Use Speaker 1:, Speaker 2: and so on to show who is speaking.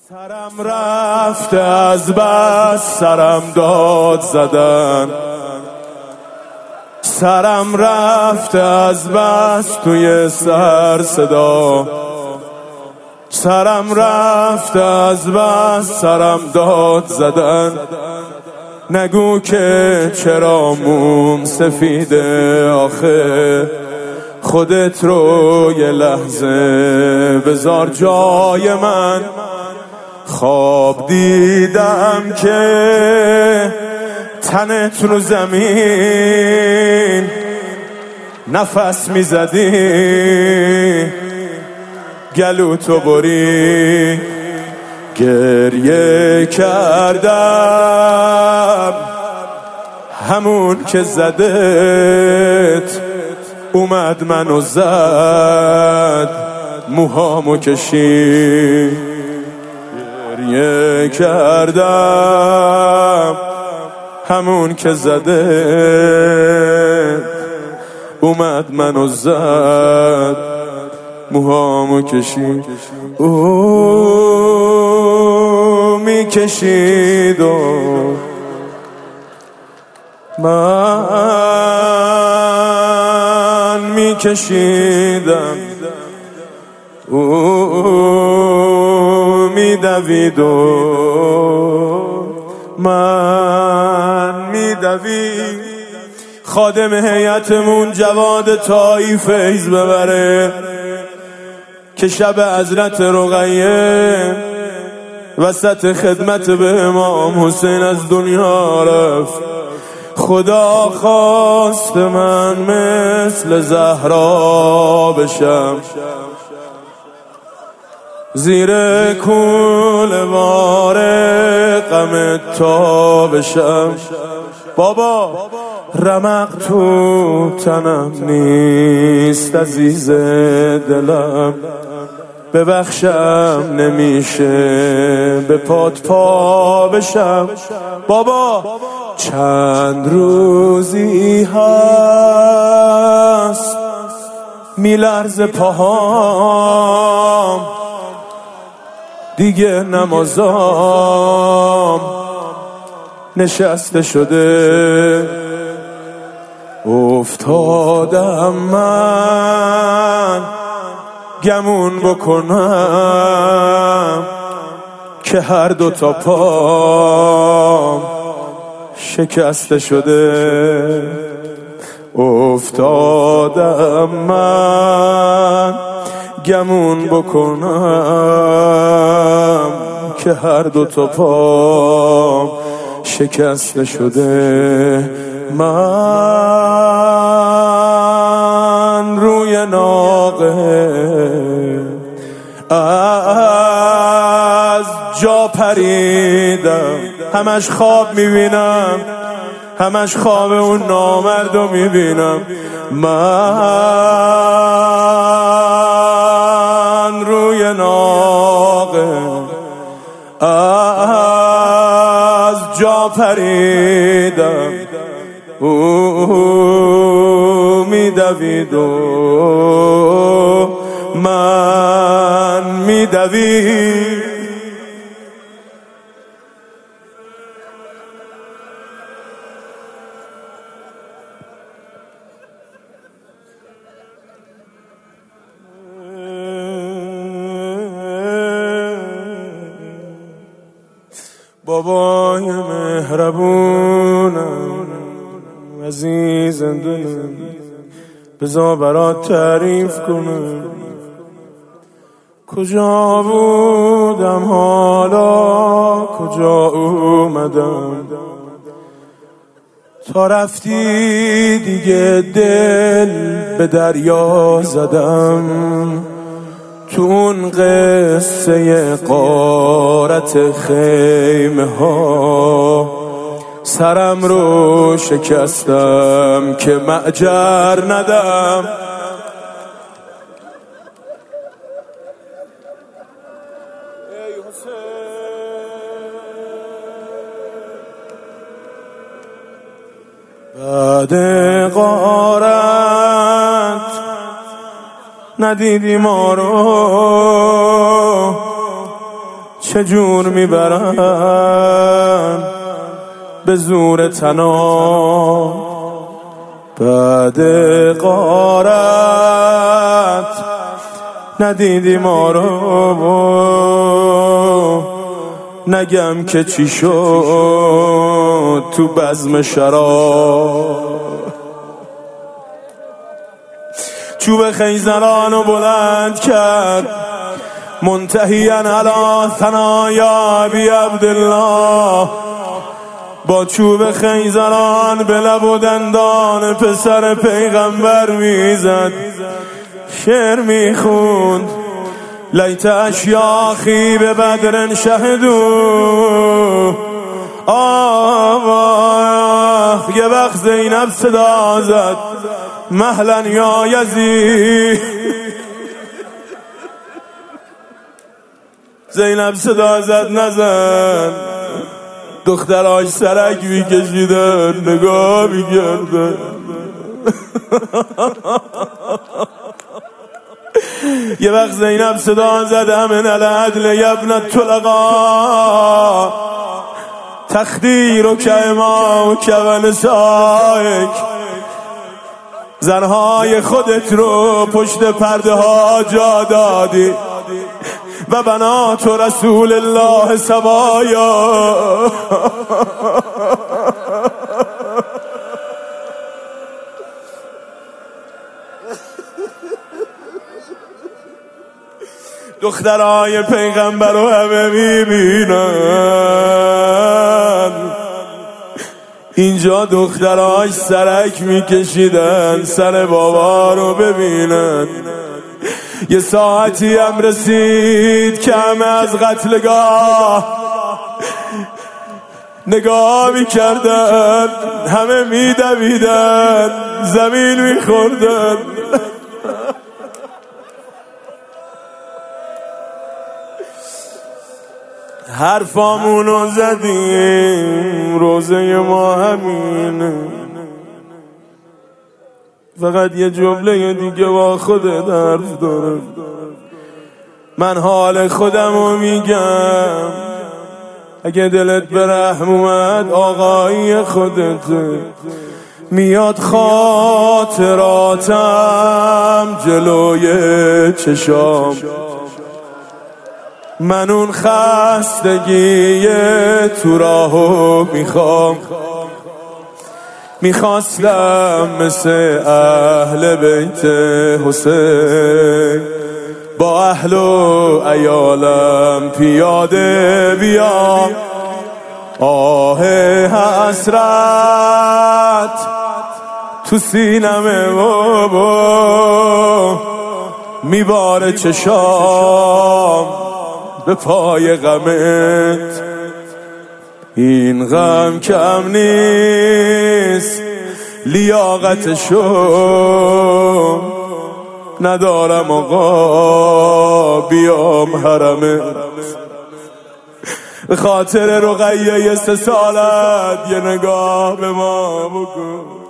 Speaker 1: سرم رفته از بس سرم داد زدن، سرم رفته از بس توی سر صدا، سرم رفته از بس سرم داد زدن. نگو که چرا موم سفیده، آخه خودت رو یه لحظه بذار جای من. خواب دیدم که تنت رو زمین نفس میزدی، گلوتو بری گریه کردم. همون که زدت اومد منو زد، موهامو کشید گریه کردم. همون که زدت اومد منو زد، موهامو کشید. او میکشید و من میکشیدم، او میدوید و من میدوید. خادم هیئتمون جواد طایی فیض ببره که شب حضرت رقیه وسط خدمت به امام حسین از دنیا رفت. خدا خواست من مثل زهرا بشم، زیر کوله وار غم تا بشم. بابا رمق تو تنم نیست عزیز دلم، ببخشم نمیشه به پات پا بشم. بابا چند روزی هست میلرزه پاهام، دیگه نمازام نشسته شده. افتادم من گمون بکنم که هر دوتا پام شکسته شده. افتادم من گمون بکنم که هر دوتا پام شکسته شده. من روی ناقه از جا پریدم، همش خواب میبینم، همش خواب اون نامردو میبینم. من روی ناقه از جا پریدم، او میدوید و من میدوید. بابای مهربونم عزیز دلم، بذار برات تعریف کنم کجا بودم حالا کجا اومدم. تا رفتی دیگه دل به دریا زدم، تو اون قصه غارت خیمه ها سرم رو شکستم که مأجر ندم. بعد غارت ندیدی ما رو، چجور میبرن به زور تنام بعد غارت ندیدی ما رو نگم که چی شد تو بزم شراب چوب خیزرانو بلند کرد منتهیاً علی ثنایا ابی عبدالله با چوب خیزران به لب و دندان پسر پیغمبر میزد شعر میخوند لیت اشیاخی به بدر شهدو آه یه وقت زینب صدا زد مهلا یا یزید زینب صدا زد نزن دختراش سرک میکشیدن نگاه میکردن یه وقت زینب صدا زد من العدل یبن طلقا تخدیر و کما و کون سایک زنهای خودت رو پشت پرده ها جا دادی و بنات رسول الله سبایا دخترای پیغمبر رو همه میبینن اینجا دختراش سرک میکشیدن سر بابا رو ببینن یه ساعتی هم رسید که همه از قتلگاه نگاه میکردن همه میدویدن زمین میخوردن حرفامونو زدیم روزه ما همینه فقط یه جمله دیگه با خودت حرف داره من حال خودمو میگم اگه دلت به رحم اومد آقایی خودته میاد خاطراتم جلوی چشام من اون خستگی تو راهو میخواستم مثل اهل بیت حسین با اهل و عیالم پیاده بیام آه حسرت تو سینمه بابا میباره چشام به پای غمت این غم کم نیست لیاقتشو ندارم آقا بیام حرمت به خاطر رقیه 3 سالت یه نگاه به ما بکن